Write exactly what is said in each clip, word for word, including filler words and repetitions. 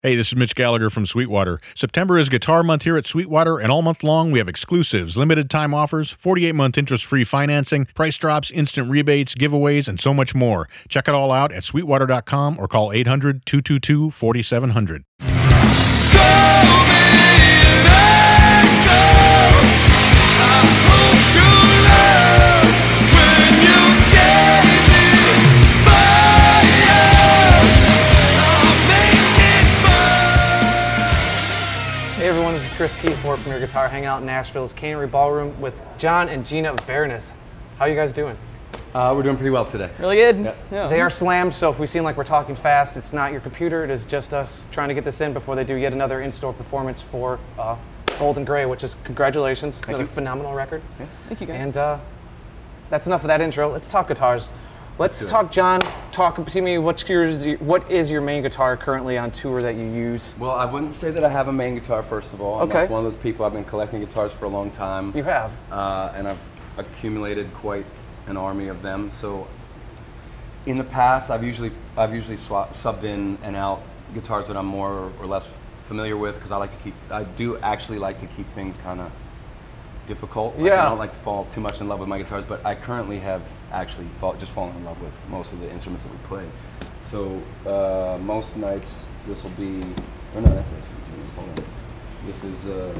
Hey, this is Mitch Gallagher from Sweetwater. September is Guitar Month here at Sweetwater, and all month long we have exclusives, limited time offers, forty-eight month interest-free financing, price drops, instant rebates, giveaways, and so much more. Check it all out at sweetwater dot com or call eight hundred, two two two, four seven zero zero. Hey everyone, this is Chris Keithmore from your Guitar Hangout in Nashville's Cannery Ballroom with John and Gina of Baroness. How are you guys doing? Uh, we're doing pretty well today. Really good. Yeah. Yeah. They are slammed, so if we seem like we're talking fast, it's not your computer, it is just us trying to get this in before they do yet another in-store performance for uh, Golden Gray, which is congratulations, Thank another you. phenomenal record. Yeah. Thank you guys. And uh, that's enough of that intro. Let's talk guitars. Let's Let's do talk, it. John. Talk to me. What's your, what is your main guitar currently on tour that you use? Well, I wouldn't say that I have a main guitar, first of all. I'm Okay. like one of those people, I've been collecting guitars for a long time. You have. Uh, and I've accumulated quite an army of them. So in the past, I've usually I've usually swap, subbed in and out guitars that I'm more or less familiar with, because I like to keep, I do actually like to keep things kind of difficult. Like, Yeah. I don't like to fall too much in love with my guitars, but I currently have actually fall, just fallen in love with most of the instruments that we play. So uh, most nights this will be, oh no, that's actually, hold on. This is uh,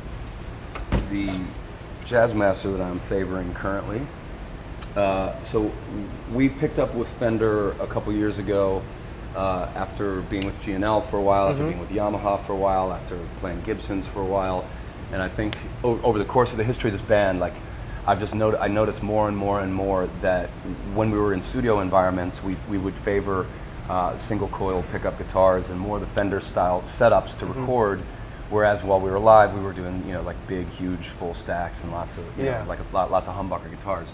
the Jazzmaster that I'm favoring currently. Uh, so we picked up with Fender a couple years ago uh, after being with G and L for a while, after Mhm. being with Yamaha for a while, after playing Gibsons for a while. And I think o over the course of the history of this band, like I've just noticed, I noticed more and more and more that when we were in studio environments, we, we would favor uh, single coil pickup guitars and more the Fender style setups to Mhm. record. Whereas while we were live, we were doing, you know, like big, huge full stacks and lots of, you Yeah. know, like a lot, lots of humbucker guitars.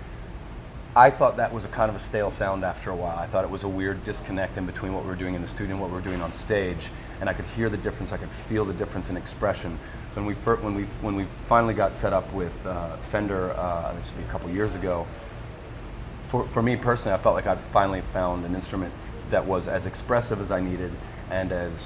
I thought that was a kind of a stale sound after a while. I thought it was a weird disconnect in between what we were doing in the studio and what we were doing on stage, and I could hear the difference. I could feel the difference in expression. So when we fir when we when we finally got set up with uh, Fender, uh, this would be a couple years ago. For for me personally, I felt like I'd finally found an instrument that was as expressive as I needed and as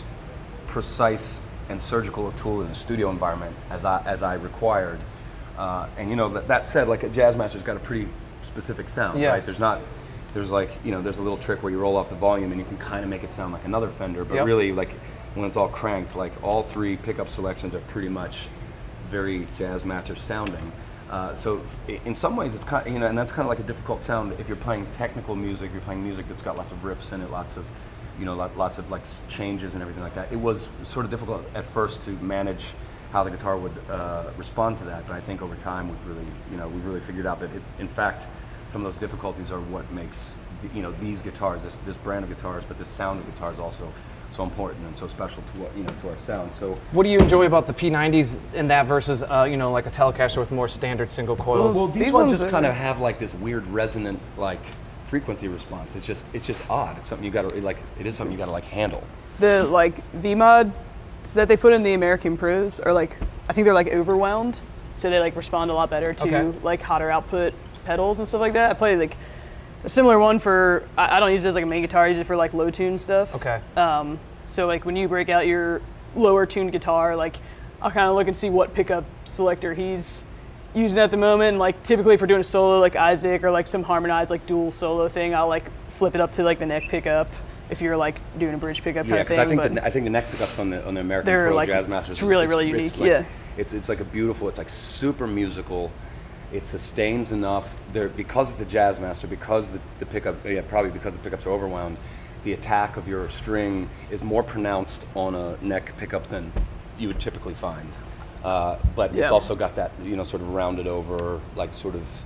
precise and surgical a tool in a studio environment as I as I required. Uh, and you know, that, that said, like a Jazzmaster's got a pretty specific sound, Yes. right? There's not, there's like, you know, there's a little trick where you roll off the volume and you can kind of make it sound like another Fender, but Yep. really, like, when it's all cranked, like all three pickup selections are pretty much very Jazzmaster sounding. Uh, so i- in some ways, it's kind of, you know, and that's kind of like a difficult sound if you're playing technical music, you're playing music that's got lots of riffs in it, lots of, you know, lot, lots of like s- changes and everything like that. It was sort of difficult at first to manage how the guitar would uh, respond to that, but I think over time we've really, you know, we've really figured out that it, in fact, some of those difficulties are what makes, you know, these guitars, this, this brand of guitars, but this sound of guitars also so important and so special to what, you know, to our sound. So What do you enjoy about the P nineties in that versus, uh, you know, like a Telecaster with more standard single coils? well, these, These ones ones just are- kind of have like this weird resonant like frequency response. It's just, it's just odd. It's something you got to like. It is something you got to like handle. The like V mods that they put in the American Pros are like, I think they're like overwhelmed, so they like respond a lot better to Okay. like hotter output pedals and stuff like that. I play like a similar one for, I, I don't use it as like a main guitar, I use it for like low tune stuff. Okay. Um, so like when you break out your lower tuned guitar, like I'll kind of look and see what pickup selector he's using at the moment. And, like typically if we're doing a solo like Isaac or like some harmonized like dual solo thing, I'll like flip it up to like the neck pickup if you're like doing a bridge pickup Yeah, kind of because thing. I think but the, I think the neck pickups on the on the American They're Pro like- Jazzmasters, it's is- really, is- really it's unique, like- yeah. It's it's like a beautiful. It's like super musical. It sustains enough. There because it's a Jazzmaster, because the, the pickup, yeah, probably because the pickups are overwound. The attack of your string is more pronounced on a neck pickup than you would typically find. Uh, but Yeah. it's also got that, you know, sort of rounded over, like sort of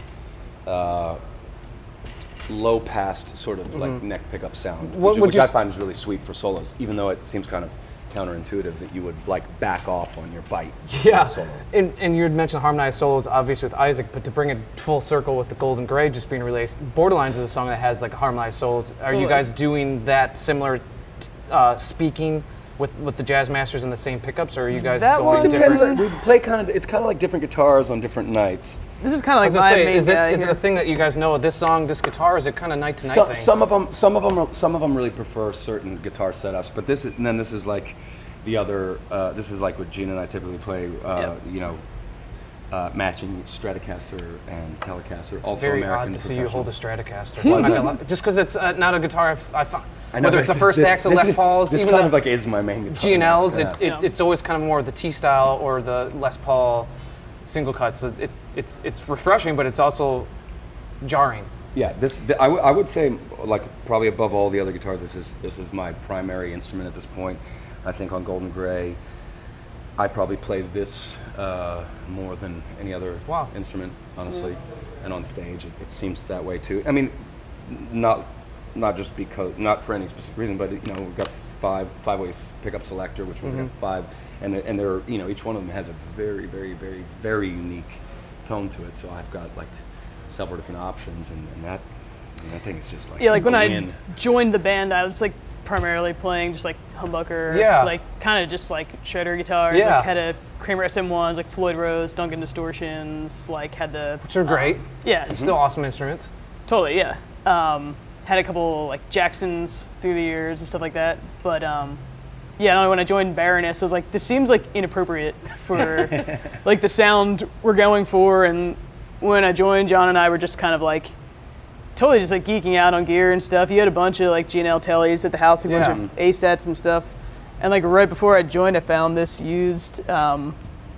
uh, low passed sort of like neck pickup sound, What which, would which you I s- find is really sweet for solos, even though it seems kind of counterintuitive that you would like back off on your bite. Yeah, solo. and, and you had mentioned harmonized solos, obviously with Isaac, but to bring it full circle with the Golden Gray just being released, Borderlines is a song that has like harmonized solos. Are you Totally. guys doing that similar t- uh, speaking with with the Jazzmasters and the same pickups, or are you guys That going one It depends. different? On, we play kind of. It's kind of like different guitars on different nights. this is kind of I like was gonna my say, main is it guy is it here. a thing that you guys know this song, this guitar? Or is it kind of night to night Some, thing? some of them, some of them, some of them really prefer certain guitar setups. But this is, and then this is like the other. Uh, this is like what Gina and I typically play. Uh, Yep. You know, uh, matching Stratocaster and Telecaster. It's also very American odd to see you hold a professional. Stratocaster. Why I'm is not that? gonna lie. Just because it's uh, not a guitar I've, I found. I know, Whether it's the but first this- axle this Les is- Pauls, This even kind the of like is my main guitar. G and Ls, Yeah. it, it, Yeah. it's always kind of more the T style or the Les Paul single cut. So it, it's it's refreshing, but it's also jarring. Yeah, this th- I, w- I would say like probably above all the other guitars, this is this is my primary instrument at this point. I think on Golden Gray, I probably play this uh, more than any other Wow. instrument, honestly, and on stage it, it seems that way too. I mean, n- not not just because not for any specific reason, but you know we've got five five ways pickup selector, which was Mhm. got five, and they're- and they're you know each one of them has a very very very very unique tone to it. So I've got like several different options, and, and that and that thing is just like Yeah, like when a I win. joined the band, I was like primarily playing just like humbucker, Yeah. like kind of just like shredder guitars. Yeah. Like had a Kramer S M ones, like Floyd Rose, Duncan Distortions, like had the Which are great. um, yeah, Still awesome instruments. totally, yeah. Um, had a couple like Jacksons through the years and stuff like that, but um, yeah, no, when I joined Baroness, I was like, this seems like inappropriate for like the sound we're going for. And when I joined, John and I were just kind of like totally just like geeking out on gear and stuff. You had a bunch of like G and L Tellys at the house, a bunch Yeah. of A sets and stuff. And like right before I joined, I found this used um,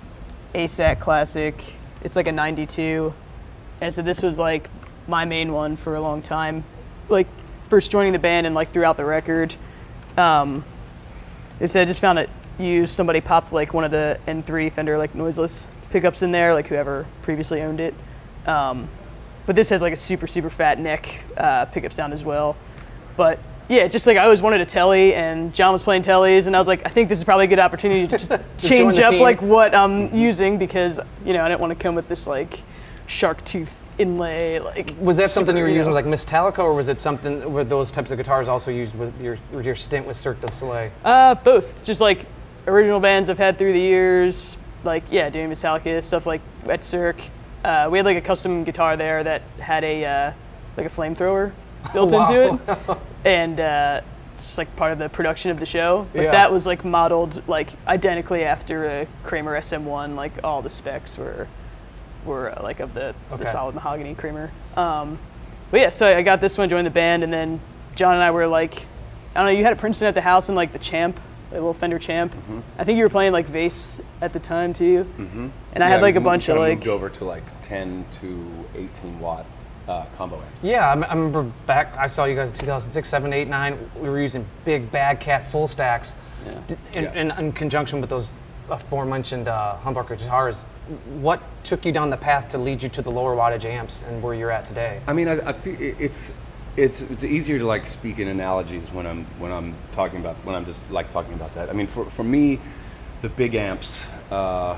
A SAT Classic. It's like a ninety-two, and so this was like my main one for a long time. Like first joining the band and like throughout the record. Um, they said I just found it used. Somebody popped like one of the N three Fender like noiseless pickups in there, like whoever previously owned it. Um, but this has like a super super fat neck uh, pickup sound as well. But yeah, just like I always wanted a Telly, and John was playing Tellys, and I was like, I think this is probably a good opportunity to join change the up team. like what I'm using, because you know I didn't want to come with this like shark tooth inlay. Like Was that something super, you were using know. with like Metallica, or was it something were those types of guitars also used with your with your stint with Cirque du Soleil? Uh, both. Just like original bands I've had through the years. Like, yeah, doing Metallica, stuff like at Cirque. Uh, we had like a custom guitar there that had a, uh, like a flamethrower built Wow. into it. And uh, just like part of the production of the show. But Yeah. that was like modeled like identically after a Kramer S M one. Like all the specs were, were uh, like of the, Okay. the solid mahogany Kramer. Um, but yeah, so I got this one, joined the band, and then John and I were like, I don't know, you had a Princeton at the house and like the Champ, a little Fender Champ. Mm-hmm. I think you were playing like Vase at the time too. Mm-hmm. And I had like a bunch of like, moved over to like ten to eighteen watt uh, combo amps. Yeah, I, m- I remember back. I saw you guys in two thousand six, seven, eight, nine. We were using big Bad Cat full stacks, Yeah. D- in, Yeah. in, in conjunction with those aforementioned uh, humbucker guitars. What took you down the path to lead you to the lower wattage amps and where you're at today? I mean, I, I feel it- it's it's it's easier to like speak in analogies when I'm when I'm talking about when I'm just like talking about that. I mean, for for me, the big amps uh,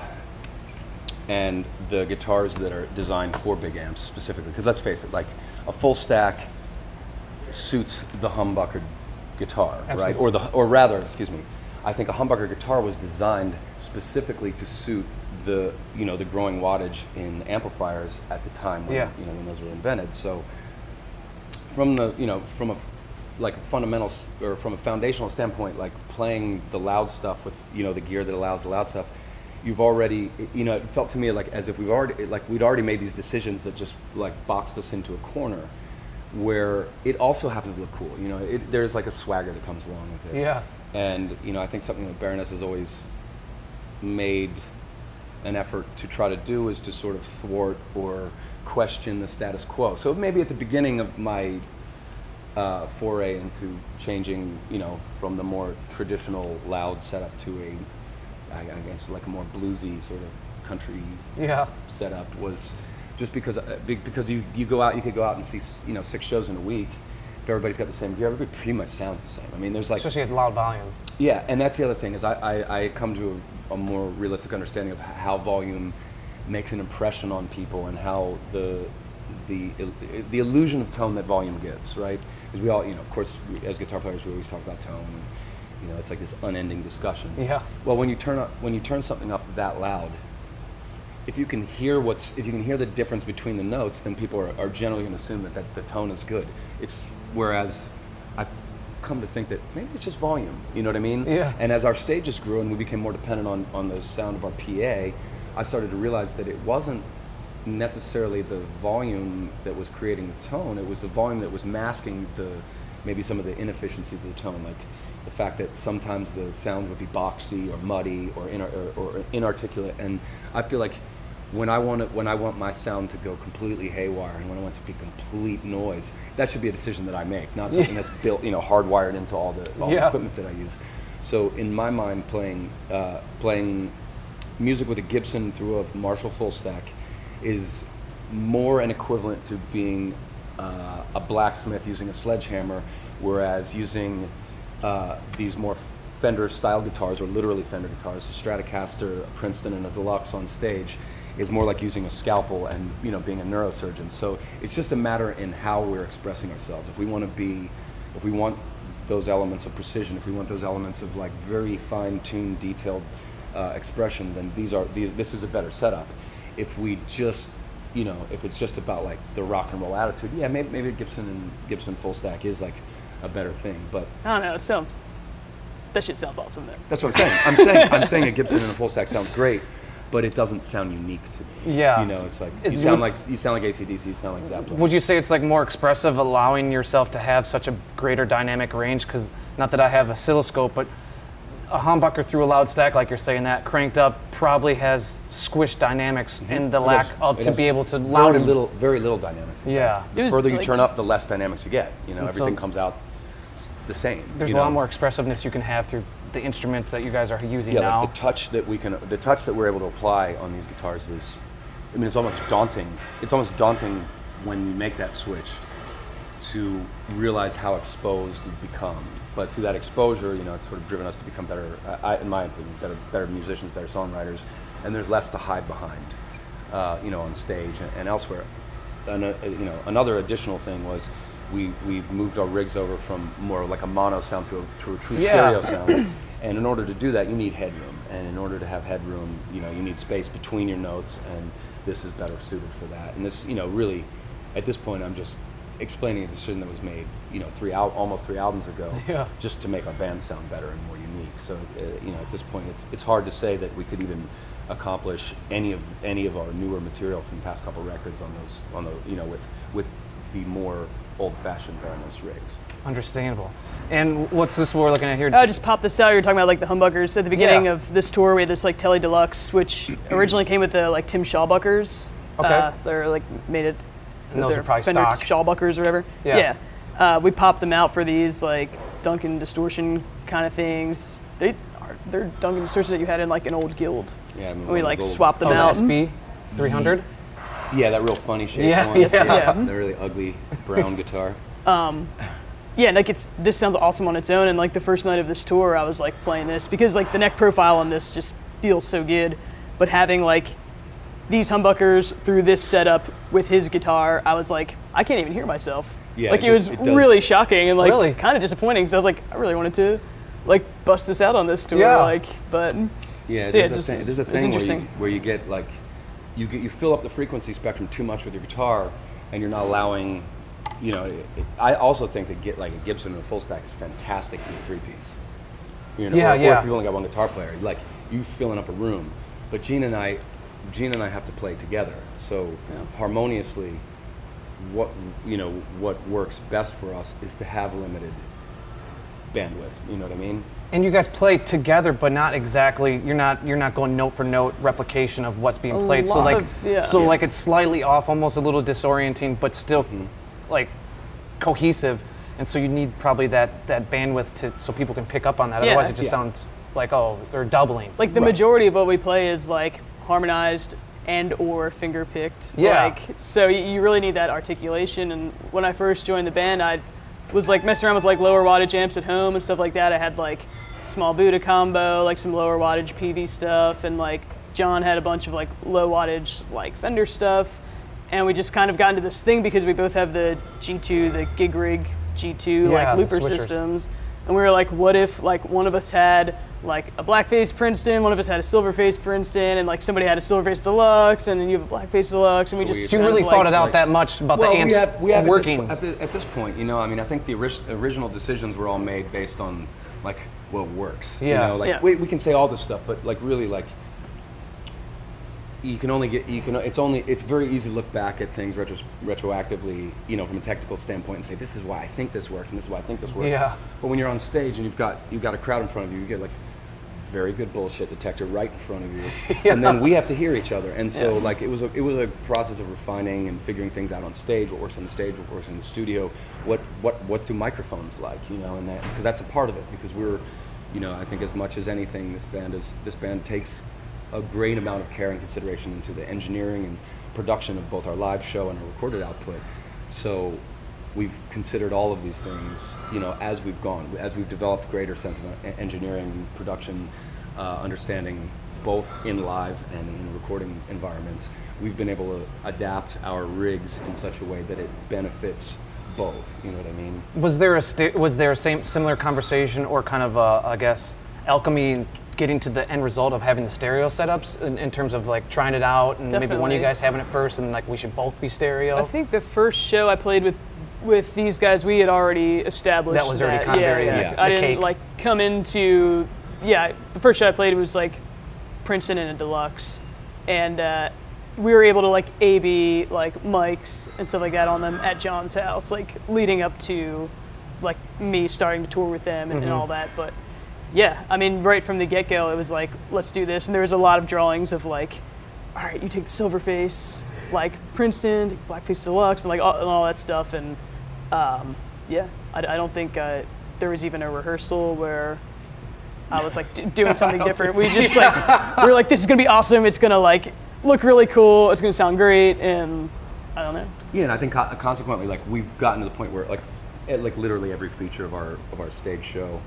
and the guitars that are designed for big amps specifically, because let's face it, like a full stack suits the humbucker guitar, right? Absolutely. Or the or rather, excuse me, I think a humbucker guitar was designed specifically to suit the you know the growing wattage in amplifiers at the time when Yeah. you know when those were invented. So from the you know from a f- like a fundamental s- or from a foundational standpoint, like playing the loud stuff with you know the gear that allows the loud stuff, you've already you know it felt to me like as if we've already like we'd already made these decisions that just like boxed us into a corner where it also happens to look cool. You know, it, there's like a swagger that comes along with it. Yeah. And you know, I think something that Baroness has always made an effort to try to do is to sort of thwart or question the status quo. So maybe at the beginning of my uh, foray into changing, you know, from the more traditional loud setup to a, I, I guess, like a more bluesy sort of country Yeah. setup was just because uh, be- because you, you go out, you could go out and see s- you know six shows in a week. If everybody's got the same gear, everybody pretty much sounds the same. I mean, there's like Especially at loud volume. yeah, and that's the other thing is I, I, I come to a, a more realistic understanding of h- how volume makes an impression on people and how the the il- the illusion of tone that volume gives, right? Because we all, you know, of course, we, as guitar players, we always talk about tone. And, you know, it's like this unending discussion. Yeah. Well, when you turn up, when you turn something up that loud, if you can hear what's, if you can hear the difference between the notes, then people are, are generally going to assume that, that the tone is good. It's whereas I've come to think that maybe it's just volume. You know what I mean? Yeah. And as our stages grew and we became more dependent on on the sound of our P A, I started to realize that it wasn't necessarily the volume that was creating the tone. It was the volume that was masking the maybe some of the inefficiencies of the tone, like the fact that sometimes the sound would be boxy or muddy or, inar- or, or inarticulate. And I feel like when I want it, when I want my sound to go completely haywire and when I want it to be complete noise, that should be a decision that I make, not something that's built, you know, hardwired into all the, all Yeah. the equipment that I use. So in my mind, playing uh, playing music with a Gibson through a Marshall full stack is more an equivalent to being uh, a blacksmith using a sledgehammer, whereas using uh, these more Fender style guitars, or literally Fender guitars, a Stratocaster, a Princeton, and a Deluxe on stage, is more like using a scalpel and, you know, being a neurosurgeon. So it's just a matter in how we're expressing ourselves. If we want to be, if we want those elements of precision, if we want those elements of like very fine-tuned, detailed uh, expression, then these are these. This is a better setup. If we just, you know, if it's just about like the rock and roll attitude, yeah, maybe maybe Gibson and Gibson full stack is like a better thing. But I don't know. It sounds. That shit sounds awesome there. that's what I'm saying. I'm saying I'm saying a Gibson and a full stack sounds great, but it doesn't sound unique to me. Yeah. You know, it's like Is you it- sound like you sound like A C D C, you sound like Zeppelin. Would you say it's like more expressive, allowing yourself to have such a greater dynamic range? Because not that I have oscilloscope, but a humbucker through a loud stack, like you're saying, that cranked up probably has squished dynamics and the It lack has- of it to has be able to very loud little, very little dynamics. in Yeah. fact. It was The further you like- turn up, the less dynamics you get. You know, And so- everything comes out the same. There's you a lot know? more expressiveness you can have through the instruments that you guys are using Yeah, now. like the touch that we can, the touch that we're able to apply on these guitars is, I mean, it's almost daunting. It's almost daunting when you make that switch to realize how exposed you've become. But through that exposure, you know, it's sort of driven us to become better, I, in my opinion, better, better musicians, better songwriters, and there's less to hide behind, uh, you know, on stage and, and elsewhere. And, uh, you know, another additional thing was we we moved our rigs over from more like a mono sound to a, to a true Yeah. stereo sound. And in order to do that, you need headroom. And in order to have headroom, you know, you need space between your notes, and this is better suited for that. And this, you know, really, at this point, I'm just explaining a decision that was made, you know, three al- almost three albums ago, Yeah. just to make our band sound better and more unique. So, uh, you know, at this point, it's it's hard to say that we could even accomplish any of any of our newer material from the past couple records on those on the you know with with the more old-fashioned Baroness rigs. Understandable. And what's this we're looking at here? I just popped this out. You were talking about like the humbuckers at the beginning Yeah. of this tour. We had this like Tele Deluxe, which originally came with the like Tim Shawbuckers. Okay. Uh, they're like made it. And those they're are probably Fender stock. Shawbuckers or whatever. Yeah. Uh, we popped them out for these like Duncan distortion kind of things. They are they're Duncan distortions that you had in like an old guild. Yeah, I mean, And one we of like those old- swapped them Oh, the out. S B three hundred? Yeah, that real funny shape Yeah, one. yeah. Yeah. The really ugly brown guitar. Yeah, like it's this sounds awesome on its own, and like the first night of this tour, I was like playing this because like the neck profile on this just feels so good, but having like these humbuckers through this setup with his guitar, I was like, I can't even hear myself. Yeah, like it it, just- was it does- really shocking and like Really? kind of disappointing because I was like, I really wanted to like bust this out on this tour, Yeah. like, but Yeah, So, yeah, there's, just- a thing, there's a it's thing where you, interesting. where you get like, you get you fill up the frequency spectrum too much with your guitar, and you're not allowing, you know. It, it, I also think that get like a Gibson and a full stack is fantastic for a three piece. You know, Yeah, or, or yeah. if you've only got one guitar player, like you filling up a room. But Gene and I, Gene and I have to play together. So harmoniously, what you know, what works best for us is to have limited bandwidth. You know what I mean? And you guys play together, but not exactly. You're not. You're not going note for note replication of what's being A played. So lot like, of- yeah. so Yeah. like it's slightly off, almost a little disorienting, but still Mm-hmm. like cohesive. And so you need probably that that bandwidth to so people can pick up on that. Yeah. Otherwise, it just Yeah. sounds like oh, they're doubling. like the Right. majority of what we play is like harmonized and or finger picked. Yeah. Like, so you, you really need that articulation. And when I first joined the band, I was like messing around with like lower wattage amps at home and stuff like that. I had like small Buddha combo, like some lower wattage P V stuff, and like John had a bunch of like low wattage like Fender stuff. And we just kind of got into this thing because we both have the G two, the gig rig G two Yeah, like the looper switchers. systems. And we were like, what if like one of us had like a blackface Princeton, one of us had a silverface Princeton, and like somebody had a silverface deluxe, and then you have a blackface deluxe, and we So just. You kind really of, thought like, it out that much about well, the amps we have, we have working. At this, at, the, at this point, you know, I mean, I think the ori- original decisions were all made based on like what works. Yeah. You know, like Yeah. we, we can say all this stuff, but like really, like you can only get you can. It's only it's very easy to look back at things retros, retroactively, you know, from a technical standpoint, and say this is why I think this works, and this is why I think this works. Yeah. But when you're on stage and you've got you've got a crowd in front of you, you get like very good bullshit detector right in front of you, Yeah. and then we have to hear each other. And so Yeah. like it was a it was a process of refining and figuring things out on stage. What works on the stage, what works in the studio, what what what do microphones like, you know, and that because that's a part of it. Because we're, you know, I think as much as anything, this band is this band takes a great amount of care and consideration into the engineering and production of both our live show and our recorded output. So we've considered all of these things, you know, as we've gone, as we've developed greater sense of e- engineering and production uh, understanding, both in live and in recording environments. We've been able to adapt our rigs in such a way that it benefits both. You know what I mean? Was there a sta- was there a same similar conversation or kind of uh, I guess alchemy in getting to the end result of having the stereo setups in, in terms of like trying it out and maybe one of Definitely. you guys having it first and like we should both be stereo? I think the first show I played with with these guys, we had already established That was already kind of yeah, very- yeah. yeah. I the didn't cake. like come into yeah. The first show I played was like Princeton and a deluxe, and uh, we were able to like A B like mics and stuff like that on them at John's house, like leading up to like me starting to tour with them and, and all that. But yeah, I mean, right from the get-go, it was like, let's do this. And there was a lot of drawings of like, all right, you take the Silverface, like Princeton, take the Blackface Deluxe, and like all, and all that stuff. And um, yeah, I, I don't think uh, there was even a rehearsal where I was like d- doing something different. We just like, we were like, this is gonna be awesome. It's gonna like look really cool. It's gonna sound great. And I don't know. Yeah, and I think co- consequently, like we've gotten to the point where like, eh, like literally every feature of our of our stage show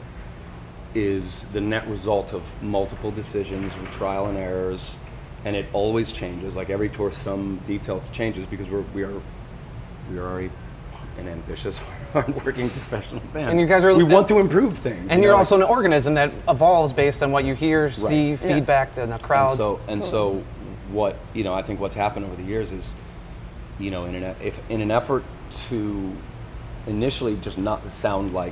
is the net result of multiple decisions with trial and errors, and it always changes. Like every tour, some details changes because we're we are we are a, an ambitious, hardworking professional band. And you guys are- we want to improve things. and you you're know, also an organism that evolves based on what you hear, see, Right. feedback in the And crowds. so, and so, what you know, I think what's happened over the years is, you know, in an e- if in an effort to initially just not to sound like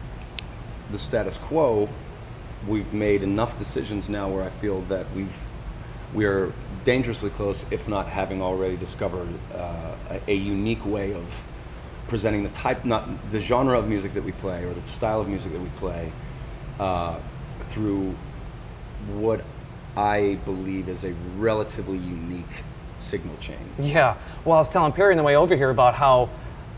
the status quo, we've made enough decisions now where I feel that we've we are dangerously close, if not having already discovered uh, a, a unique way of presenting the type, not the genre of music that we play or the style of music that we play, uh, through what I believe is a relatively unique signal chain. Yeah. Well, I was telling Perry on the way over here about how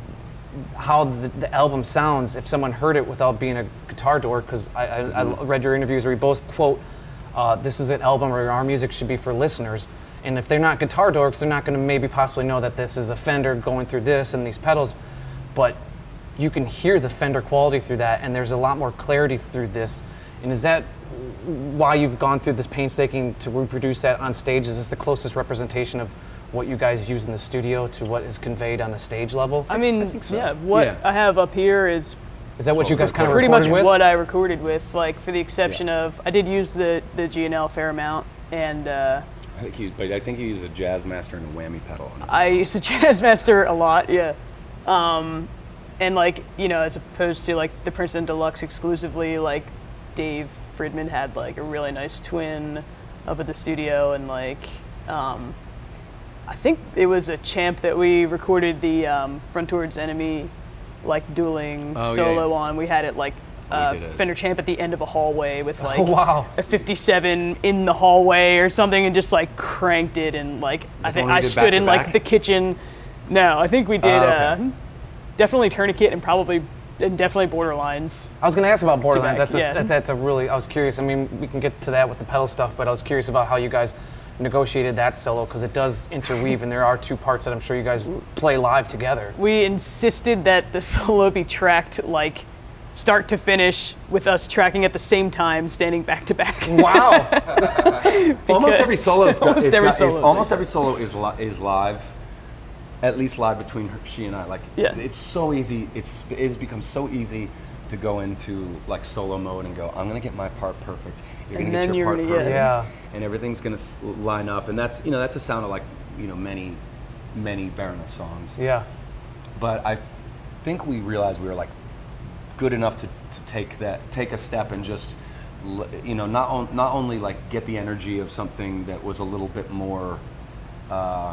how the, the album sounds if someone heard it without being a guitar dork, because I, I, Mm-hmm. I read your interviews where you both quote, uh, this is an album where our music should be for listeners. And if they're not guitar dorks, they're not going to maybe possibly know that this is a Fender going through this and these pedals. But you can hear the Fender quality through that, and there's a lot more clarity through this. And is that why you've gone through this painstaking to reproduce that on stage? Is this the closest representation of what you guys use in the studio to what is conveyed on the stage level? I mean, so. yeah, what Yeah. I have up here is Is that what you guys kind of pretty recorded much with? what I recorded with, like for the exception Yeah. of I did use the the G N L a fair amount, and uh, I think you, but I think you use a jazz master and a whammy pedal. On it. I used the Jazzmaster a lot, yeah. Um, and like you know, as opposed to like the Princeton Deluxe exclusively, like Dave Fridman had like a really nice twin up at the studio, and like um, I think it was a Champ that we recorded the um, Front Towards Enemy like dueling Oh, yeah, solo yeah. on. We had it like uh, did it. Fender Champ at the end of a hallway with like Oh, wow. a fifty-seven in the hallway or something, and just like cranked it, and like I the think one we I did stood back to in like back? the kitchen. No, I think we did Oh, okay. uh, definitely Tourniquet and probably and definitely Borderlines. I was going to ask about Borderlands. back, That's a, yeah. that- that's a really, I was curious. I mean, we can get to that with the pedal stuff, but I was curious about how you guys negotiated that solo, because it does interweave, and there are two parts that I'm sure you guys play live together. We insisted that the solo be tracked like start to finish with us tracking at the same time, standing back to back. Wow. almost every solo is, got, almost is every got- is- solo is almost like every solo is li- is live, at least live between her, she and I. Like Yeah. it's so easy. It's it has become so easy to go into like solo mode and go, I'm gonna get my part perfect. You're And gonna then get your you're part gonna get- perfect. Yeah. And everything's gonna s- line up. And that's, you know, that's the sound of like, you know, many, many Baroness songs. Yeah. But I think we realized we were like good enough to, to take that, take a step and just, l- you know, not on, not only like get the energy of something that was a little bit more uh,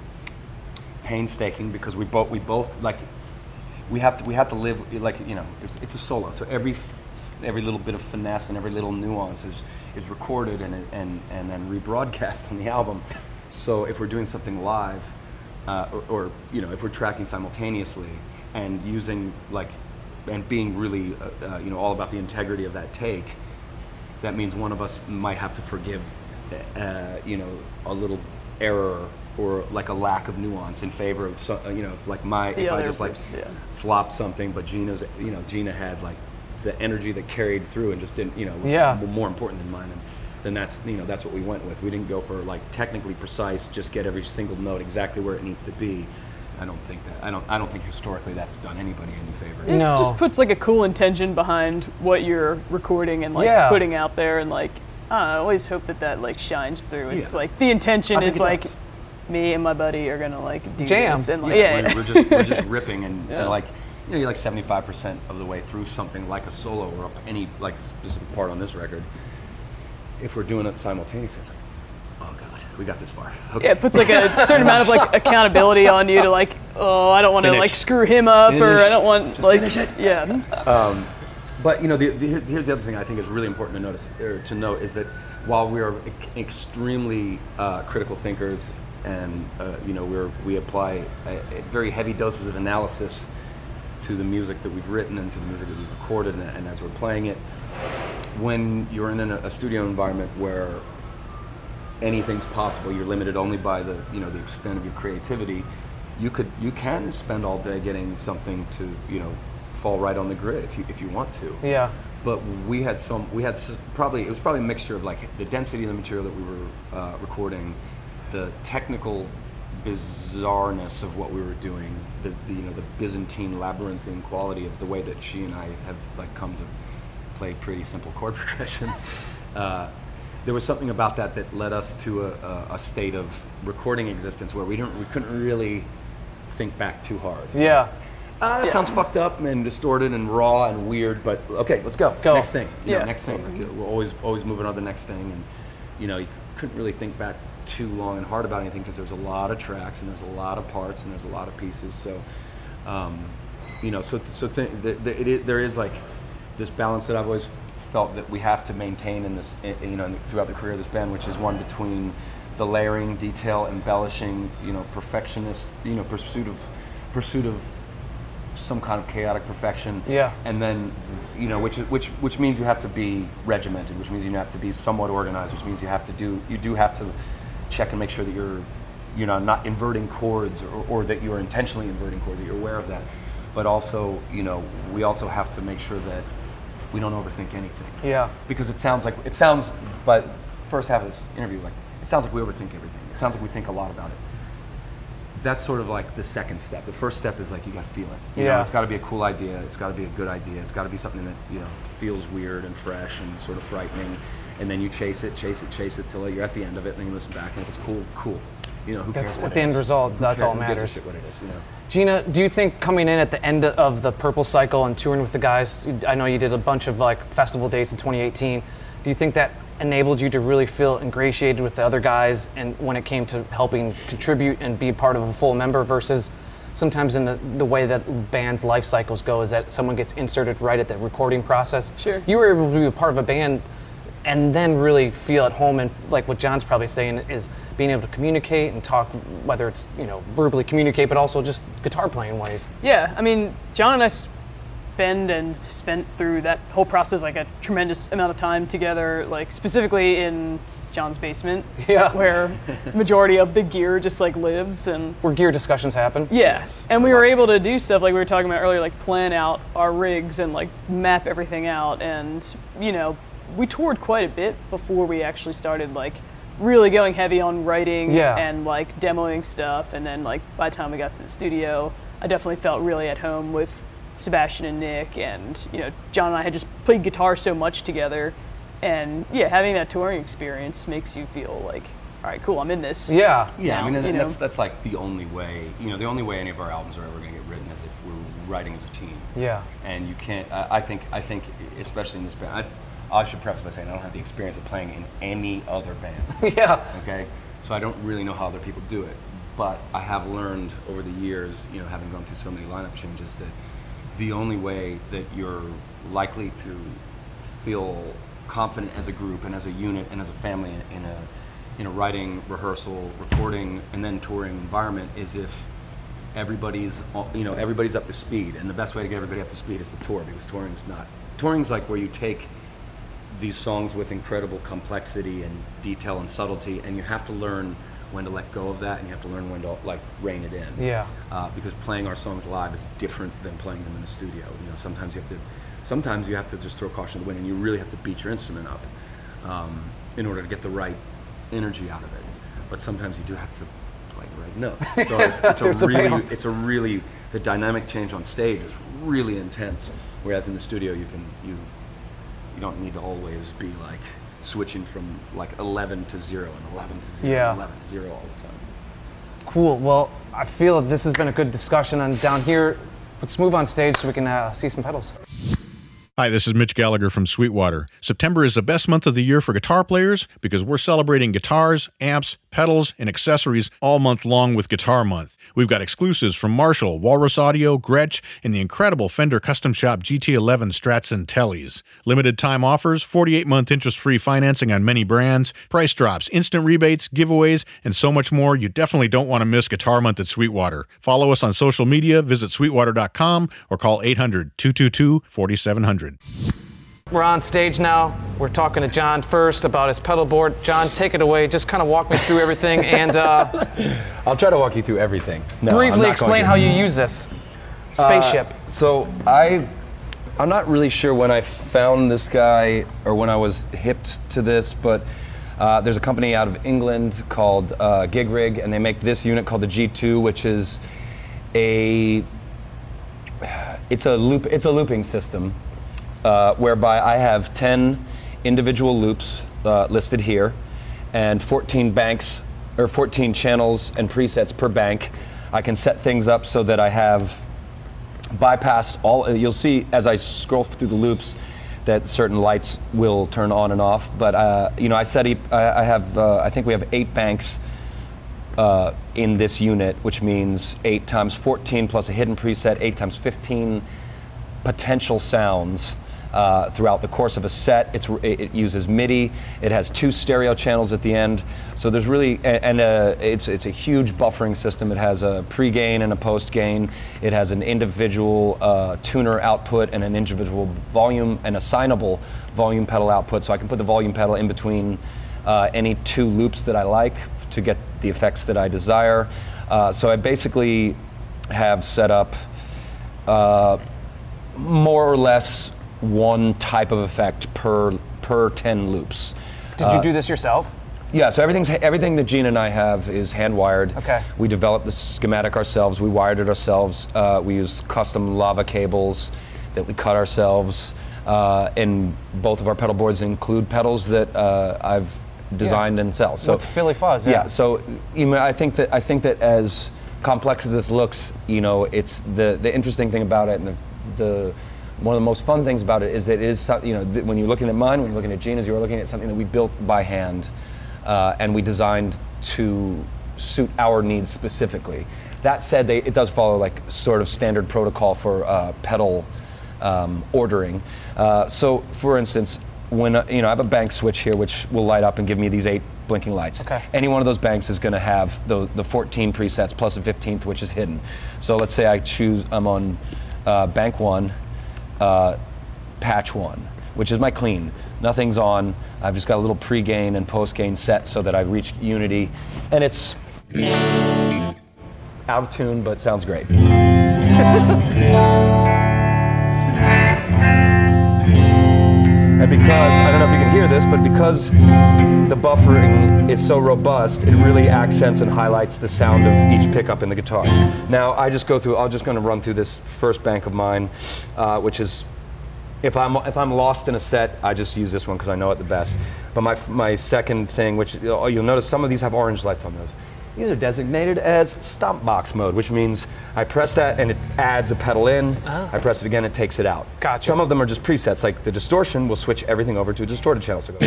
painstaking, because we both we both like we have to we have to live like, you know, it's, it's a solo, so every f- every little bit of finesse and every little nuance is is recorded and and and then rebroadcast on the album. So if we're doing something live, uh, or, or you know, if we're tracking simultaneously and using like and being really uh, uh, you know, all about the integrity of that take, that means one of us might have to forgive uh, you know, a little error or like a lack of nuance in favor of some, uh, you know, like my, The if I other just like person, yeah. flopped something, but Gina's, you know, Gina had like the energy that carried through and just didn't, you know, was Yeah. more important than mine. And then that's, you know, that's what we went with. We didn't go for like technically precise, just get every single note exactly where it needs to be. I don't think that, I don't, I don't think historically that's done anybody any favors. It No. just puts like a cool intention behind what you're recording and like Yeah. putting out there, and like I don't know, I always hope that that like shines through. It's Yeah. like the intention I think is it like does. me and my buddy are gonna like do Jam. this and like, Yeah, yeah, We're, we're just we're just ripping and, Yeah. and like, you know, you're like seventy-five percent of the way through something like a solo or any like specific part on this record. If we're doing it simultaneously, it's like, oh god, we got this far. Okay. yeah, it puts like a certain amount of like accountability on you to like, oh, I don't want to Finish. like screw him up, or Finish. I don't want Just like, finish it. yeah, But you know, the, the, here- here's the other thing I think is really important to notice or to note is that while we are ex- extremely uh, critical thinkers, and uh, you know, we're we apply a, a very heavy doses of analysis to the music that we've written and to the music that we've recorded, and, and as we're playing it, when you're in a, a studio environment where anything's possible, you're limited only by the, you know, the extent of your creativity. You could you can spend all day getting something to, you know, fall right on the grid if you if you want to. Yeah. But we had some, we had s- probably, it was probably a mixture of like the density of the material that we were uh, recording, the technical bizarreness of what we were doing, the, the, you know, the Byzantine labyrinthine quality of the way that she and I have like come to play pretty simple chord progressions. Uh, there was something about that that led us to a, a, a state of recording existence where we didn't, we couldn't really think back too hard. Yeah. Uh, that sounds fucked up and distorted and raw and weird, but okay, let's go. Go. Next thing. You know, Yeah. next thing. Like, we're always always moving on to the next thing, and you know, you couldn't really think back too long and hard about anything because there's a lot of tracks and there's a lot of parts and there's a lot of pieces. So, um, you know, so so th- th- th- it is, there is like this balance that I've always felt that we have to maintain in this, in, you know, throughout the career of this band, which is one between the layering, detail, embellishing, you know, perfectionist, you know, pursuit of pursuit of some kind of chaotic perfection. Yeah. And then, you know, which which which means you have to be regimented, which means you have to be somewhat organized, which means you have to do you do have to check and make sure that you're, you know, not inverting chords or, or that you're intentionally inverting chords, that you're aware of that. But also, you know, we also have to make sure that we don't overthink anything. Yeah. Because it sounds like it sounds, but first half of this interview, like it sounds like we overthink everything. It sounds like we think a lot about it. That's sort of like the second step. The first step is like you got to feel it. You Yeah. know, it's got to be a cool idea. It's got to be a good idea. It's got to be something that, you know, feels weird and fresh and sort of frightening. And then you chase it, chase it, chase it till you're at the end of it, and then you listen back, and if it's cool, cool. You know, who That's cares what at the it end is? result, Who that's cares- all who gives a matters. shit what it is, you know? Gina, do you think coming in at the end of the Purple cycle and touring with the guys, I know you did a bunch of like festival dates in twenty eighteen, do you think that enabled you to really feel ingratiated with the other guys and when it came to helping contribute and be part of a full member versus sometimes in the, the way that bands' life cycles go is that someone gets inserted right at the recording process? Sure. You were able to be a part of a band and then really feel at home, and like what John's probably saying is being able to communicate and talk, whether it's, you know, verbally communicate, but also just guitar playing ways. Yeah, I mean, John and I spend and spent through that whole process like a tremendous amount of time together, like specifically in John's basement, Yeah. where majority of the gear just like lives. And Where gear discussions happen. yeah, and we were able to do stuff like we were talking about earlier, like plan out our rigs and like map everything out. And you know, we toured quite a bit before we actually started like really going heavy on writing Yeah. and like demoing stuff. And then like by the time we got to the studio, I definitely felt really at home with Sebastian and Nick, and you know, John and I had just played guitar so much together, and yeah, having that touring experience makes you feel like, all right, cool, I'm in this. Yeah. Yeah, now, I mean, and you that's know? that's like the only way. You know, the only way any of our albums are ever going to get written is if we're writing as a team. Yeah. And you can't. I, I think. I think, especially in this band, I, I should preface by saying I don't have the experience of playing in any other bands. Yeah. Okay. So I don't really know how other people do it, but I have learned over the years, you know, having gone through so many lineup changes, that the only way that you're likely to feel confident as a group and as a unit and as a family in, in a in a writing, rehearsal, recording, and then touring environment is if everybody's, you know, everybody's up to speed. And the best way to get everybody up to speed is to tour, because touring is not. Touring's like where you take these songs with incredible complexity and detail and subtlety, and you have to learn when to let go of that, and you have to learn when to like rein it in. Yeah. Uh, because playing our songs live is different than playing them in the studio. You know, sometimes you have to, sometimes you have to just throw caution to the wind, and you really have to beat your instrument up um, in order to get the right energy out of it. But sometimes you do have to play the right notes. So it's, it's There's a a really, balance. it's a really, the dynamic change on stage is really intense. Whereas in the studio, you can you you don't need to always be like switching from like eleven to zero and eleven to zero Yeah. and eleven to zero all the time. Cool. Well, I feel that this has been a good discussion on down here. Let's move on stage so we can uh, see some pedals. Hi, this is Mitch Gallagher from Sweetwater. September is the best month of the year for guitar players because we're celebrating guitars, amps, pedals, and accessories all month long with Guitar Month. We've got exclusives from Marshall, Walrus Audio, Gretsch, and the incredible Fender Custom Shop G T eleven Strats and Tellys. Limited time offers, forty-eight month interest-free financing on many brands, price drops, instant rebates, giveaways, and so much more. You definitely don't want to miss Guitar Month at Sweetwater. Follow us on social media, visit sweetwater dot com, or call eight hundred, two two two, four seven zero zero. We're on stage now. We're talking to John first about his pedal board. John, take it away. Just kind of walk me through everything and uh, I'll try to walk you through everything. No, I'm briefly not explain going to. how you use this spaceship. Uh, so I, I'm not really sure when I found this guy or when I was hipped to this, but uh, there's a company out of England called uh, Gig Rig, and they make this unit called the G two, which is a, it's a loop, it's a looping system. Uh, whereby I have ten individual loops uh, listed here, and fourteen banks, or fourteen channels and presets per bank. I can set things up so that I have bypassed all, you'll see as I scroll through the loops that certain lights will turn on and off, but uh, you know, I set, I, I have, uh, I think we have eight banks uh, in this unit, which means eight times fourteen plus a hidden preset, eight times fifteen potential sounds. Uh, throughout the course of a set. It's, it uses MIDI. It has two stereo channels at the end. So there's really, and, and uh, it's, it's a huge buffering system. It has a pre-gain and a post-gain. It has an individual uh, tuner output and an individual volume, an assignable volume pedal output. So I can put the volume pedal in between uh, any two loops that I like to get the effects that I desire. Uh, so I basically have set up uh, more or less one type of effect per per ten loops. Did you do this yourself? Yeah, so everything's everything that Gene and I have is hand wired. Okay. We developed the schematic ourselves. We wired it ourselves. Uh, we use custom lava cables that we cut ourselves. Uh, and both of our pedal boards include pedals that uh, I've designed Yeah. and sell. So With Philly Fuzz, yeah. yeah. So you know, I think that I think that as complex as this looks, you know, it's the the interesting thing about it, and the the one of the most fun things about it is that it is some- you know th- when you're looking at mine, when you're looking at Gina's, you're looking at something that we built by hand, uh, and we designed to suit our needs specifically. That said, they, it does follow like sort of standard protocol for uh, pedal um, ordering. Uh, so, for instance, when uh, you know I have a bank switch here, which will light up and give me these eight blinking lights. Okay. Any one of those banks is going to have the the fourteen presets plus a fifteenth, which is hidden. So let's say I choose I'm on uh, bank one. Uh, patch one, which is my clean. Nothing's on. I've just got a little pre-gain and post-gain set so that I reach unity, and it's out of tune, but sounds great. And because, I don't know if you can hear this, but because the buffering is so robust, it really accents and highlights the sound of each pickup in the guitar. Now, I just go through, I'm just going to run through this first bank of mine, uh, which is, if I'm, if I'm lost in a set, I just use this one because I know it the best. But my, my second thing, which you'll notice some of these have orange lights on those. These are designated as stomp box mode, which means I press that and it adds a pedal in. Oh. I press it again, it takes it out. Gotcha. Some of them are just presets, like the distortion will switch everything over to a distorted channel. So go.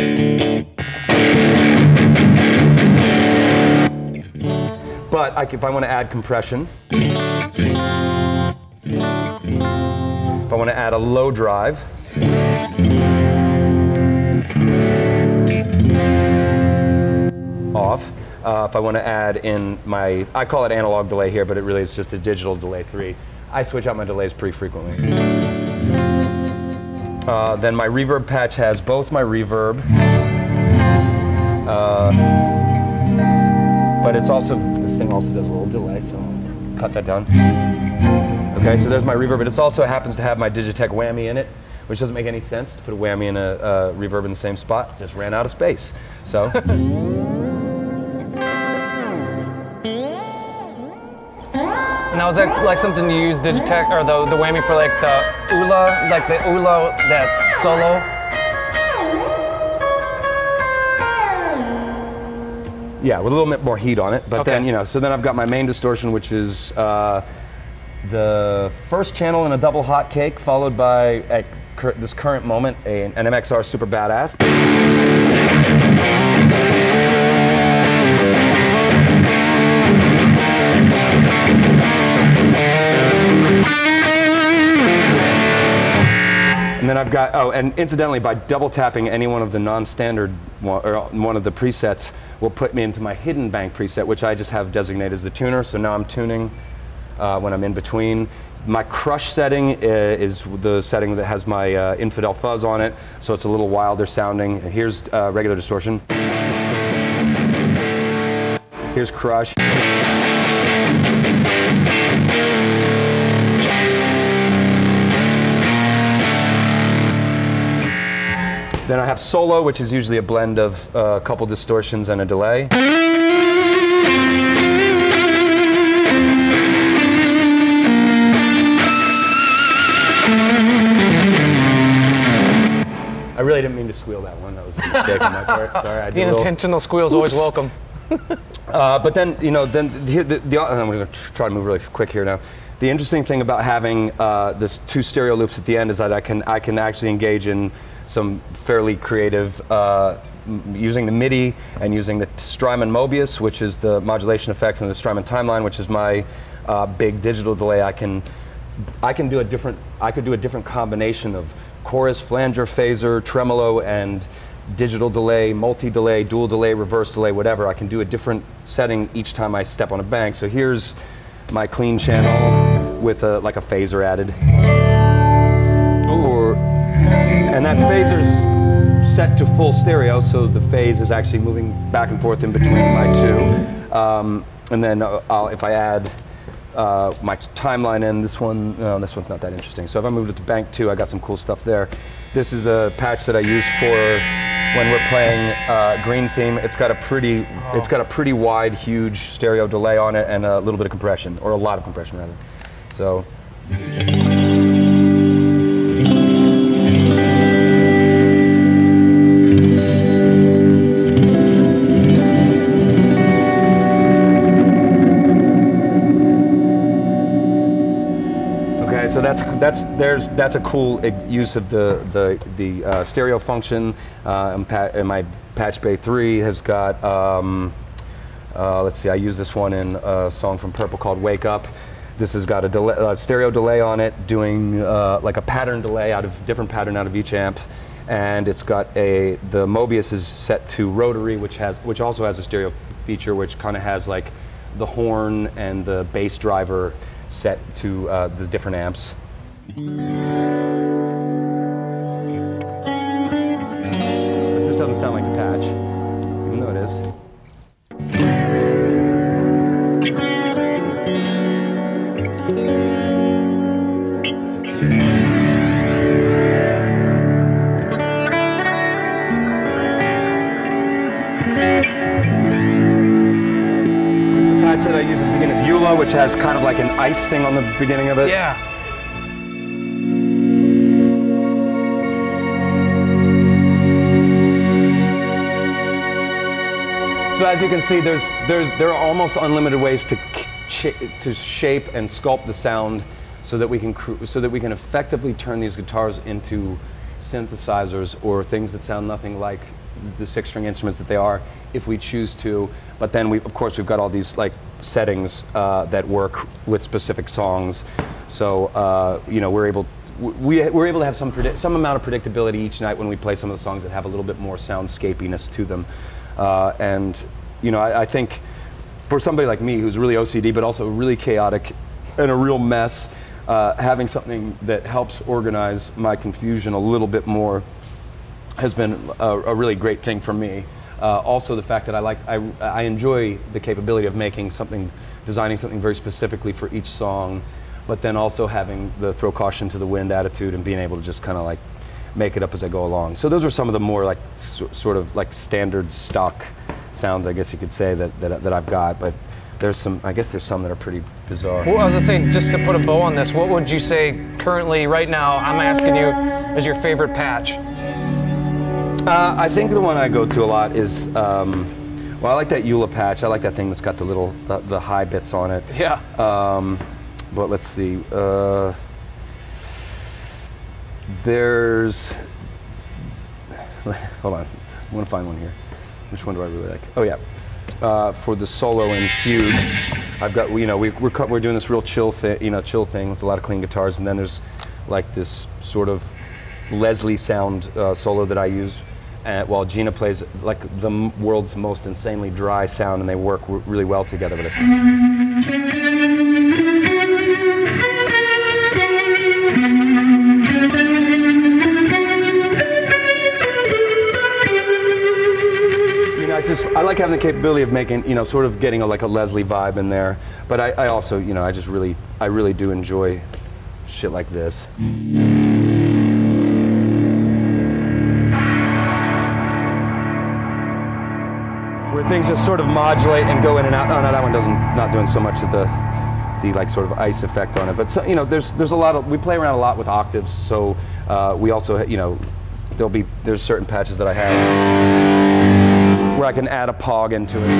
But I, if I want to add compression, if I want to add a low drive, off. Uh, if I want to add in my, I call it analog delay here, but it really is just a digital delay three. I switch out my delays pretty frequently. Uh, then my reverb patch has both my reverb, uh, but it's also, this thing also does a little delay, so I'll cut that down. Okay, so there's my reverb, but it also happens to have my Digitech whammy in it, which doesn't make any sense to put a whammy and a, a reverb in the same spot. Just ran out of space. So. Now, is that like something you use Digitech or the, the whammy for, like the U L A, like the U L A, that solo? Yeah, with a little bit more heat on it, but Okay. then, you know, so then I've got my main distortion, which is uh, the first channel in a double hot cake, followed by, at cur this current moment, a, an M X R Super Badass. And then I've got, oh, and incidentally, by double tapping any one of the non-standard, one, or one of the presets, will put me into my hidden bank preset, which I just have designated as the tuner. So now I'm tuning uh, when I'm in between. My crush setting is the setting that has my uh, Infidel fuzz on it, so it's a little wilder sounding. Here's uh, regular distortion. Here's crush. Then I have solo, which is usually a blend of uh, a couple distortions and a delay. I really didn't mean to squeal that one. That was a mistake on my part. Sorry. I The intentional squeal is always welcome. Uh, but then, you know, then here, the, the, I'm going to try to move really quick here now. The interesting thing about having uh, this two stereo loops at the end is that I can I can actually engage in some fairly creative, uh, using the MIDI and using the Strymon Mobius, which is the modulation effects, and the Strymon Timeline, which is my uh, big digital delay. I can I can do a different I could do a different combination of chorus, flanger, phaser, tremolo, and digital delay, multi-delay, dual delay, reverse delay, whatever. I can do a different setting each time I step on a bank. So here's my clean channel with a, like a phaser added. Or, and that phaser's set to full stereo, so the phase is actually moving back and forth in between my two. Um, and then I'll, if I add uh, my timeline in, this one, no, this one's not that interesting. So if I moved it to bank two, I got some cool stuff there. This is a patch that I use for when we're playing uh, Green Theme. It's got a pretty, oh. it's got a pretty wide, huge stereo delay on it and a little bit of compression, or a lot of compression rather. So. So that's that's there's that's a cool use of the the the uh, stereo function. Uh, and, pa and my Patch Bay three has got. Um, uh, let's see, I use this one in a song from Purple called "Wake Up." This has got a, delay, a stereo delay on it, doing uh, like a pattern delay out of different pattern out of each amp, and it's got a the Mobius is set to rotary, which has which also has a stereo feature, which kind of has like the horn and the bass driver set to uh, the different amps. But this doesn't sound like the patch, even though it is. This is the patch that I use at the beginning of Eula, which has kind of like an ice thing on the beginning of it. Yeah. So as you can see, there's, there's, there are almost unlimited ways to, to shape and sculpt the sound so that we can cr so that we can effectively turn these guitars into synthesizers or things that sound nothing like the six-string instruments that they are, if we choose to. But then we, of course, we've got all these like settings uh, that work with specific songs. So uh, you know, we're able we we're able to have some predi some amount of predictability each night when we play some of the songs that have a little bit more soundscapiness to them. Uh, and you know, I, I think for somebody like me who's really O C D but also really chaotic and a real mess, uh, having something that helps organize my confusion a little bit more has been a, a really great thing for me. Uh, also, the fact that I like, I, I enjoy the capability of making something, designing something very specifically for each song, but then also having the throw caution to the wind attitude and being able to just kind of like make it up as I go along. So those are some of the more like so, sort of like standard stock sounds, I guess you could say, that, that, that I've got, but there's some, I guess there's some that are pretty bizarre. Well, I was gonna say, just to put a bow on this, what would you say currently, right now, I'm asking you, is your favorite patch? Uh, I think the one I go to a lot is, um, well, I like that Eula patch. I like that thing that's got the little, the, the high bits on it. Yeah. Um, but let's see. Uh, there's, hold on, I want to find one here. Which one do I really like? Oh yeah, uh, for the solo and fugue, I've got, you know, we, we're we're doing this real chill thing, you know, chill thing with a lot of clean guitars, and then there's like this sort of Leslie sound uh, solo that I use, uh, while Gina plays like the m world's most insanely dry sound, and they work r really well together with it. I just, I like having the capability of making, you know, sort of getting a, like a Leslie vibe in there. But I, I also, you know, I just really, I really do enjoy shit like this. Where things just sort of modulate and go in and out. Oh no, that one doesn't, not doing so much of the, the like sort of ice effect on it. But so, you know, there's, there's a lot of, we play around a lot with octaves. So uh, we also, you know, there'll be, there's certain patches that I have where I can add a pog into it.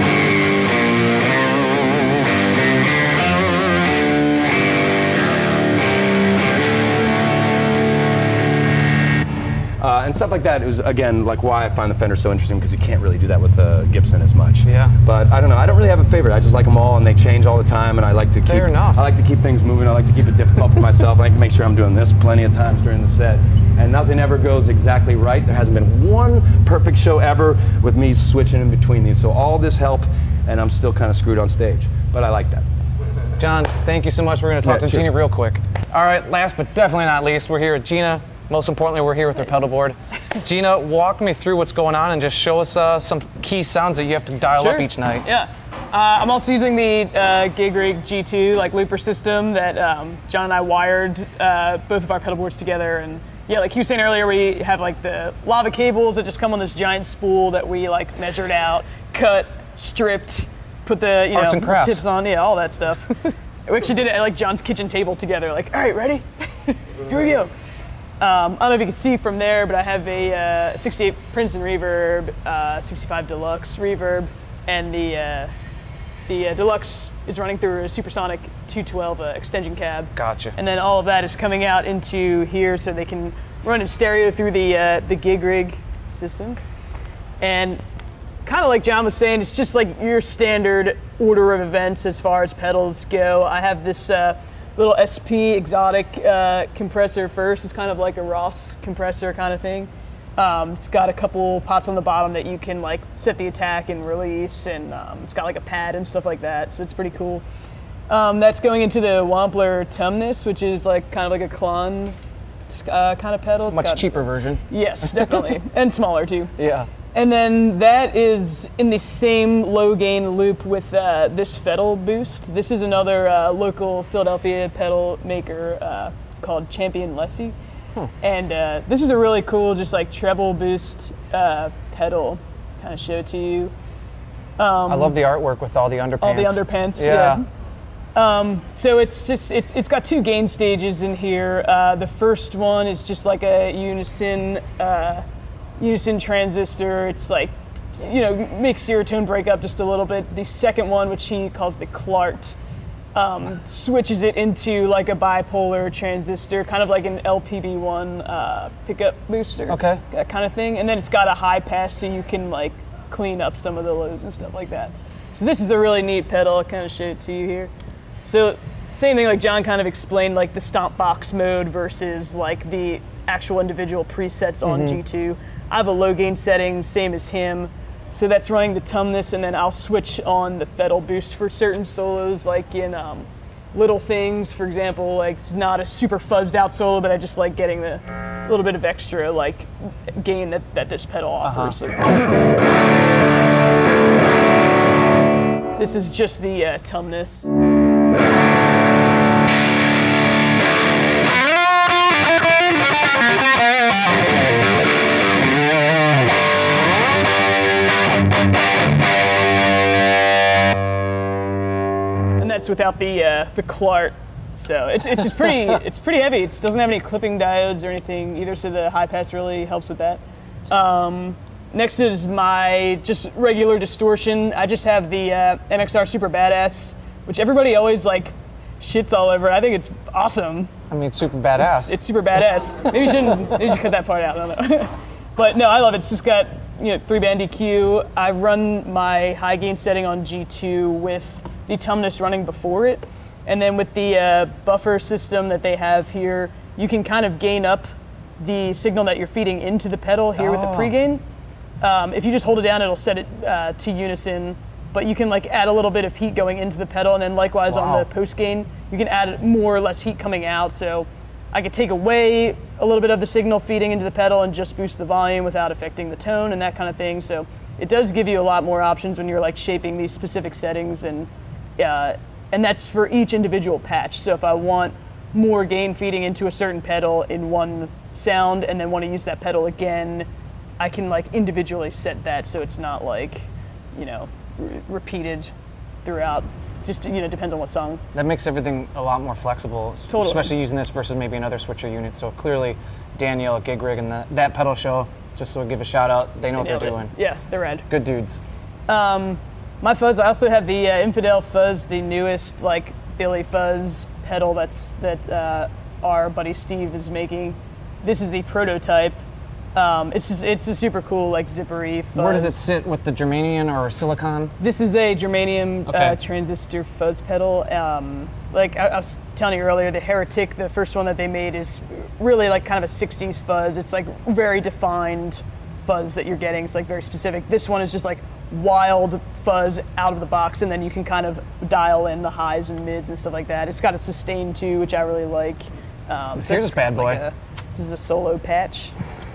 Uh, and stuff like that is, again, like why I find the Fender so interesting, because you can't really do that with the Gibson as much. Yeah. But I don't know, I don't really have a favorite. I just like them all, and they change all the time, and I like to keep, Fair enough. I like to keep things moving. I like to keep it difficult for myself. I like to make sure I'm doing this plenty of times during the set. And nothing ever goes exactly right. There hasn't been one perfect show ever with me switching in between these. So all this help, and I'm still kind of screwed on stage. But I like that. John, thank you so much. We're going to talk Yeah, to cheers. Gina real quick. All right, last but definitely not least, we're here with Gina. Most importantly, we're here with her pedal board. Gina, walk me through what's going on and just show us uh, some key sounds that you have to dial Sure. up each night. Yeah. Uh, I'm also using the uh, Gig Rig G two like looper system that um, John and I wired uh, both of our pedal boards together. And yeah, like you were saying earlier, we have like the lava cables that just come on this giant spool that we like measured out, cut, stripped, put the you Arts know and crafts. tips on, yeah, all that stuff. We actually did it at like John's kitchen table together. Like, all right, ready? Here we go. Um, I don't know if you can see from there, but I have a uh, sixty-eight Princeton reverb, uh, sixty-five Deluxe reverb, and the uh, the uh, Deluxe is running through a Supersonic two twelve uh, extension cab. Gotcha. And then all of that is coming out into here, so they can run in stereo through the uh, the Gig Rig system. And kind of like John was saying, it's just like your standard order of events as far as pedals go. I have this. Uh, little S P exotic uh, compressor first. It's kind of like a Ross compressor kind of thing. Um, it's got a couple pots on the bottom that you can like set the attack and release, and um, it's got like a pad and stuff like that, so it's pretty cool. Um, that's going into the Wampler Tumnus, which is like kind of like a Klon uh, kind of pedal. It's Much got, cheaper version. Yes, definitely, and smaller too. Yeah. And then that is in the same low gain loop with uh, this Fettle Boost. This is another uh, local Philadelphia pedal maker uh, called Champion Lessie. Hmm. And uh, this is a really cool, just like treble boost uh, pedal, kind of show it to you. I love the artwork with all the underpants. All the underpants, Yeah. yeah. Um, so it's just it's it's got two gain stages in here. Uh, the first one is just like a unison uh, unison transistor. It's like, you know, makes your tone break up just a little bit. The second one, which he calls the Clart, um, switches it into like a bipolar transistor, kind of like an L P B one uh, pickup booster. Okay. That kind of thing. And then it's got a high pass, so you can like clean up some of the lows and stuff like that. So this is a really neat pedal. I'll kind of show it to you here. So same thing, like John kind of explained, like the stomp box mode versus like the actual individual presets on Mm-hmm. G two. I have a low gain setting, same as him. So that's running the tumness, and then I'll switch on the pedal boost for certain solos, like in um, Little Things, for example. Like it's not a super fuzzed out solo, but I just like getting the little bit of extra like gain that, that this pedal offers. This is just the uh, tumness. And that's without the uh, the Clart. So it's it's just pretty it's pretty heavy. It doesn't have any clipping diodes or anything either, so the high pass really helps with that. Um, next is my just regular distortion. I just have the uh, M X R Super Badass, which everybody always like shits all over. I think it's awesome. I mean, it's super badass. It's, it's super badass. Maybe you shouldn't. Maybe you should cut that part out. I don't know. But no, I love it. It's just got, you know, three band E Q. I run my high gain setting on G two with the tumness running before it, and then with the uh, buffer system that they have here, you can kind of gain up the signal that you're feeding into the pedal here with the pre-gain. Um, if you just hold it down, it'll set it uh, to unison. But you can like add a little bit of heat going into the pedal, and then likewise Wow. on the post gain, you can add more or less heat coming out. So I could take away a little bit of the signal feeding into the pedal and just boost the volume without affecting the tone and that kind of thing. So it does give you a lot more options when you're like shaping these specific settings, and uh, and that's for each individual patch. So if I want more gain feeding into a certain pedal in one sound and then want to use that pedal again, I can like individually set that so it's not like, you know, re- repeated throughout. Just, you know, depends on what song. That makes everything a lot more flexible, Totally. especially using this versus maybe another switcher unit. So clearly, Daniel at Gig Rig and the, that pedal show, just to give a shout out, they know what they're Nailed it. doing. Yeah, they're rad. Good dudes. My fuzz, I also have the uh, Infidel Fuzz, the newest like Philly fuzz pedal that's that uh, our buddy Steve is making. This is the prototype. Um, it's just, it's a super cool like zippery fuzz. Where does it sit with the germanium or silicon? This is a germanium Okay. uh, transistor fuzz pedal. Um, like I, I was telling you earlier, the Heretic, the first one that they made, is really like kind of a sixties fuzz. It's like very defined fuzz that you're getting. It's like very specific. This one is just like wild fuzz out of the box, and then you can kind of dial in the highs and mids and stuff like that. It's got a sustain too, which I really like. Um, Here's this bad like boy. a- this is a solo patch.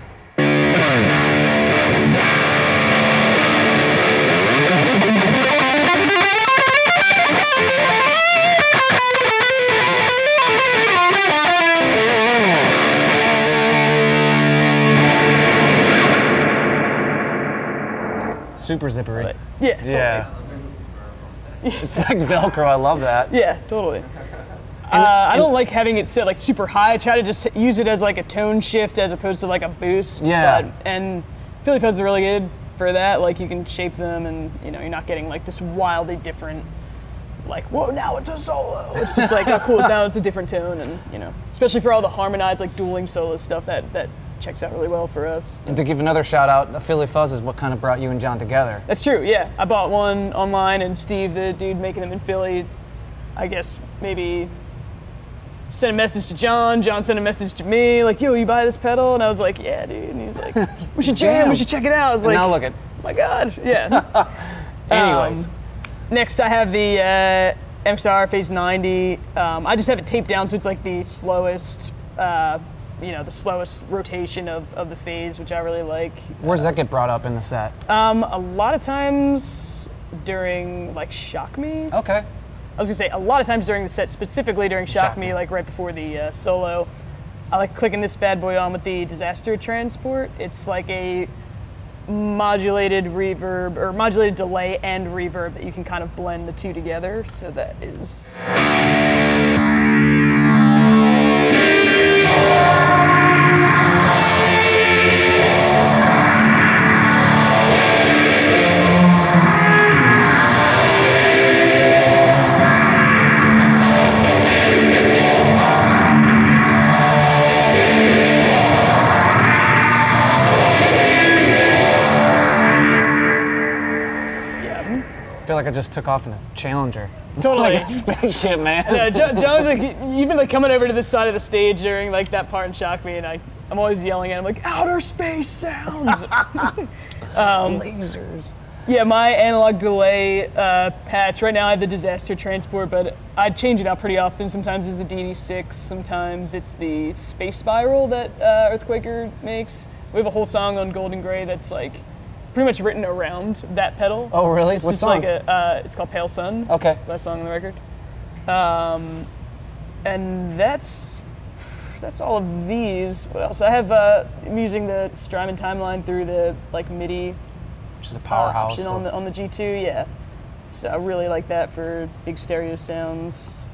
Super zippery. Yeah, totally. Yeah. It's like Velcro. I love that. Yeah, totally. Uh, I don't like having it set like super high. I try to just use it as like a tone shift as opposed to like a boost. Yeah. But, and Philly Fuzz is really good for that. Like you can shape them, and you know you're not getting like this wildly different. Like, whoa, now it's a solo. It's just like, oh, cool, now it's a different tone, and you know, especially for all the harmonized like dueling solo stuff, that that checks out really well for us. And to give another shout out, the Philly Fuzz is what kind of brought you and John together. That's true. Yeah, I bought one online, and Steve, the dude making them in Philly, I guess maybe sent a message to John. John sent a message to me, like, "Yo, you buy this pedal?" And I was like, "Yeah, dude." And he was like, "We should jam. jam. We should check it out." I was And like, now look at. "Oh my god, yeah." Anyways, Um, next, I have the uh, M X R Phase ninety. Um, I just have it taped down, so it's like the slowest, uh, you know, the slowest rotation of, of the phase, which I really like. where does that get brought up in the set? Um, a lot of times during like Shock Me. Okay. I was gonna say a lot of times during the set, specifically during Shock, Shock Me, Me. like right before the uh, solo. I like clicking this bad boy on with the Disaster Transport. It's like a modulated reverb, or modulated delay and reverb that you can kind of blend the two together. So that is... I feel like I just took off in a Challenger. Totally. Like a spaceship, man. Yeah, Joe, Joe's like, even like coming over to this side of the stage during like that part in Shock Me, and I, I'm always yelling at him like, outer space sounds. um, Lasers. Yeah, my analog delay uh, patch, right now I have the Disaster Transport, but I change it out pretty often. Sometimes it's the D D six, sometimes it's the Space Spiral that uh, Earthquaker makes. We have a whole song on Golden Grey that's like pretty much written around that pedal. Oh, really? It's What just song? like a, uh, it's called Pale Sun. Okay. Last song on the record. Um, and that's that's all of these. What else? I have uh, I'm using the Strymon timeline through the like MIDI Which is a uh, powerhouse. option on the on the G two. Yeah. So I really like that for big stereo sounds.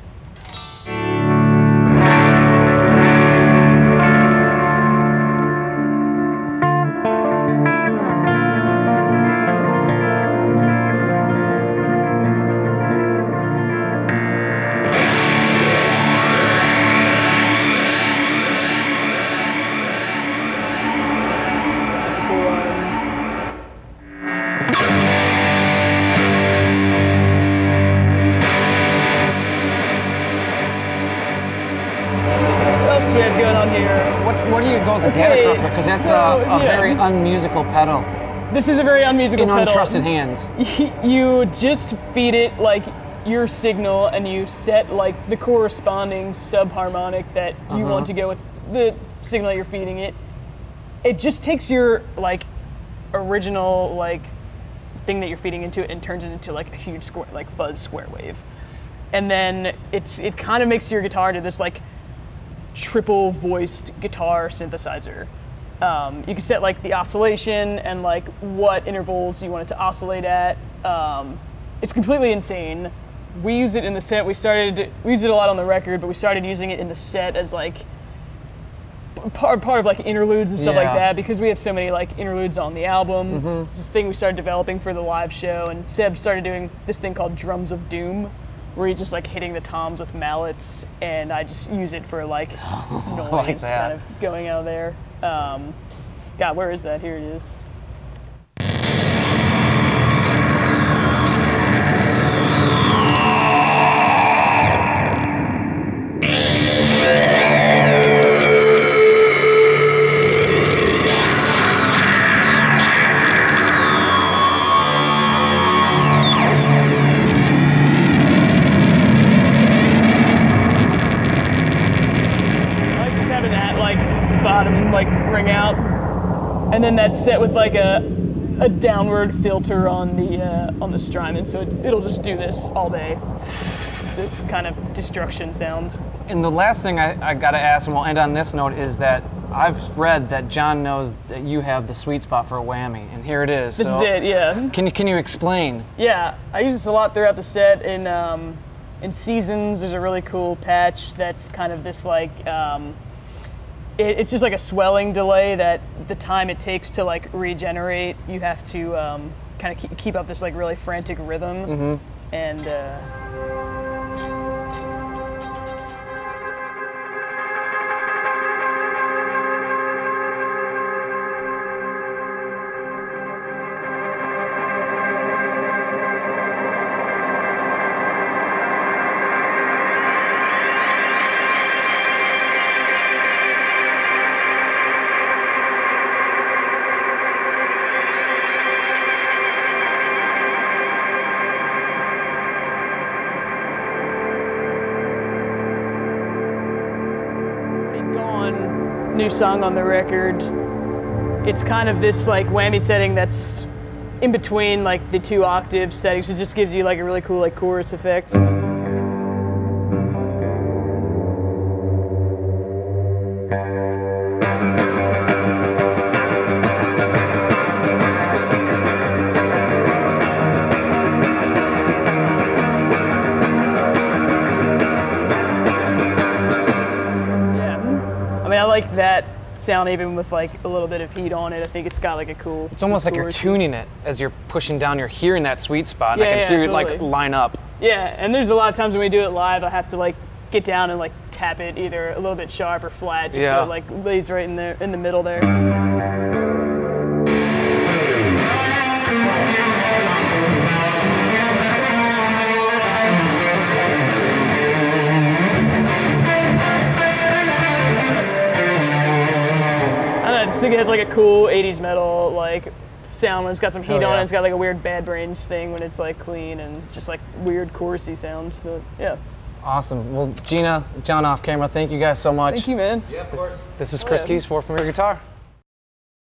That's a cool one. What else do we have going on here? What, what do you go with the Okay, Datacryptor? Because that's so, a, a yeah. very unmusical pedal This is a very unmusical in pedal. untrusted hands. You just feed it like your signal, and you set like the corresponding subharmonic that you Uh-huh. want to go with the signal you're feeding it. It just takes your like original like thing that you're feeding into it and turns it into like a huge square, like fuzz square wave. And then it's it kind of makes your guitar to this like triple voiced guitar synthesizer. Um, you can set like the oscillation and like what intervals you want it to oscillate at. Um, it's completely insane. We use it in the set. We started we use it a lot on the record, but we started using it in the set as like part part of like interludes and stuff Yeah. like that, because we have so many like interludes on the album. It's this thing we started developing for the live show, and Seb started doing this thing called Drums of Doom, where he's just like hitting the toms with mallets, and I just use it for like noise like that. kind of going out of there. Um, God, where is that? Here it is. I like just having that like bottom like ring out, and then that's set with like a a downward filter on the uh, on the Strymon, so it, it'll just do this all day. This kind of destruction sound. And the last thing I, I gotta ask, and we'll end on this note, is that I've read that John knows that you have the sweet spot for a whammy, and here it is. This so is it, yeah. Can you can you explain? Yeah, I use this a lot throughout the set. In um, in Seasons, there's a really cool patch that's kind of this like, um, it, it's just like a swelling delay that the time it takes to like regenerate, you have to um, kind of keep, keep up this like really frantic rhythm. Mm-hmm. And uh, Gone, new song on the record. It's kind of this like whammy setting that's in between like the two octave settings. It just gives you like a really cool like chorus effect. sound even with like a little bit of heat on it. I think it's got like a cool. It's almost like you're tuning it as you're pushing down. You're hearing that sweet spot, and Yeah, I can yeah, hear totally. it like line up. Yeah, and there's a lot of times when we do it live, I have to like get down and like tap it either a little bit sharp or flat, just Yeah. so it like lays right in there in the middle there. I don't know, I just think it has like a cool eighties metal like sound when it's got some heat Oh, on yeah. it. It's got like a weird Bad Brains thing when it's like clean and just like weird chorusy sound. But yeah. Awesome. Well, Gina, John off camera, thank you guys so much. Thank you, man. Yeah, of course. This is Oh, Chris yeah. Keys for Premier Guitar.